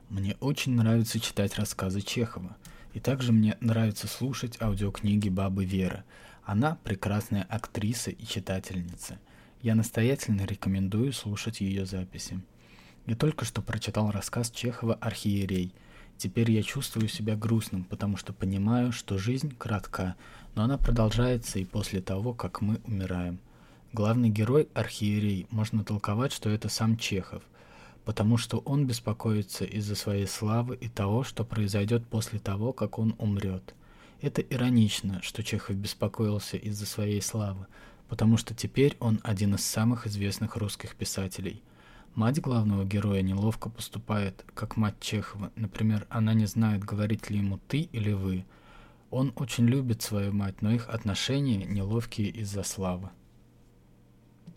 Мне очень нравится читать рассказы Чехова. И также мне нравится слушать аудиокниги бабы Веры. Она прекрасная актриса и читательница. Я настоятельно рекомендую слушать ее записи. Я только что прочитал рассказ Чехова «Архиерей». Теперь я чувствую себя грустным, потому что понимаю, что жизнь коротка, но она продолжается и после того, как мы умираем. Главный герой архиерей можно толковать, что это сам Чехов, потому что он беспокоится из-за своей славы и того, что произойдет после того, как он умрет. Это иронично, что Чехов беспокоился из-за своей славы, потому что теперь он один из самых известных русских писателей. Мать главного героя неловко поступает, как мать Чехова. Например, она не знает, говорить ли ему «ты» или «вы». Он очень любит свою мать, но их отношения неловкие из-за славы.